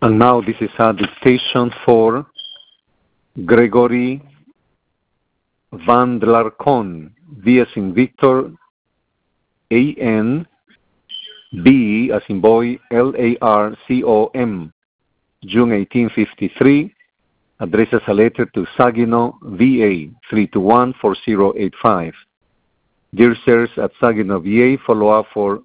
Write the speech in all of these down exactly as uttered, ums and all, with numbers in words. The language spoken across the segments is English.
And now this is a dictation for Gregory Van Larcon, V as in Victor, A N, B as in boy, L A R C O M, June eighteen fifty-three, addresses a letter to Saginaw, V A, three two one four zero eight five. Dear sirs, at Saginaw, V A, follow-up for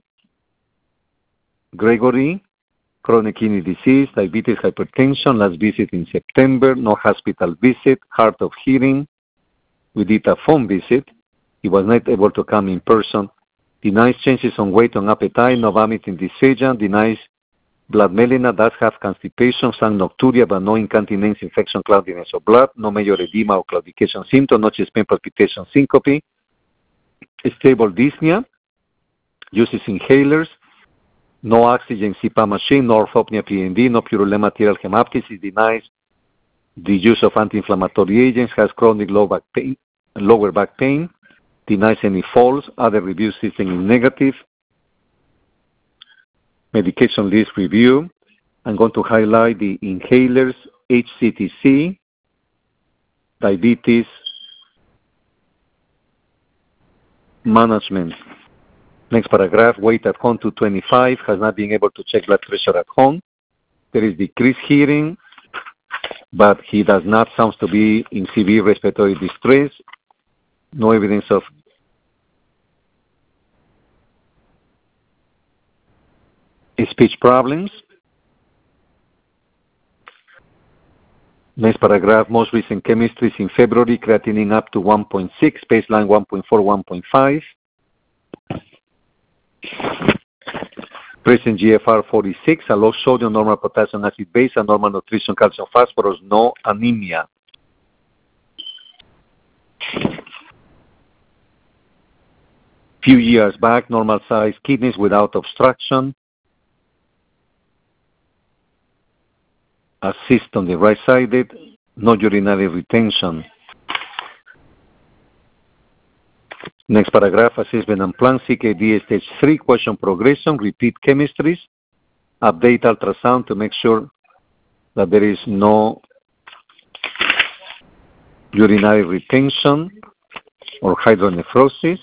Gregory, chronic kidney disease, diabetes, hypertension, last visit in September, no hospital visit, hard of hearing. We did a phone visit. He was not able to come in person. Denies changes on weight and appetite, no vomiting, dysphagia, denies blood melena, does have constipation, some nocturia, but no incontinence, infection, cloudiness of blood, no major edema or claudication symptom, no chest pain, palpitation, syncope, stable dyspnea, uses inhalers, no oxygen C PAP machine, no orthopnea P N D, no purulent material hemoptysis, denies the use of anti-inflammatory agents, has chronic low back pain, lower back pain, denies any falls, other review system is negative. Medication list review. I'm going to highlight the inhalers, H C T C, diabetes management. Next paragraph, weight at home two twenty-five, has not been able to check blood pressure at home. There is decreased hearing, but he does not sound to be in severe respiratory distress. No evidence of speech problems. Next paragraph, most recent chemistries in February, creatinine up to one point six, baseline one point four, one point five. Present G F R forty-six, a low sodium, normal potassium acid base, and normal nutrition, calcium, phosphorus, no anemia. Few years back, normal size kidneys without obstruction. A cyst on the right sided, no urinary retention. Next paragraph, assessment and plan, C K D stage three, question progression, repeat chemistries, update ultrasound to make sure that there is no urinary retention or hydronephrosis.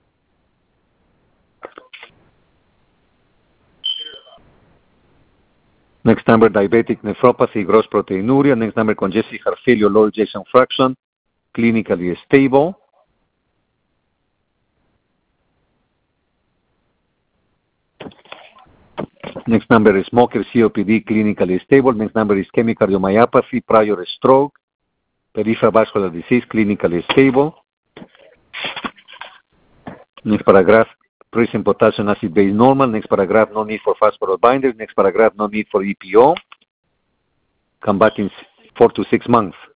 Next number, diabetic nephropathy, gross proteinuria. Next number, congestive heart failure, low ejection fraction, clinically stable. Next number is smoker, C O P D, clinically stable. Next number is ischemic cardiomyopathy, prior stroke, peripheral vascular disease, clinically stable. Next paragraph, present potassium acid base normal. Next paragraph, no need for phosphorus binders. Next paragraph, no need for E P O. Come back in four to six months.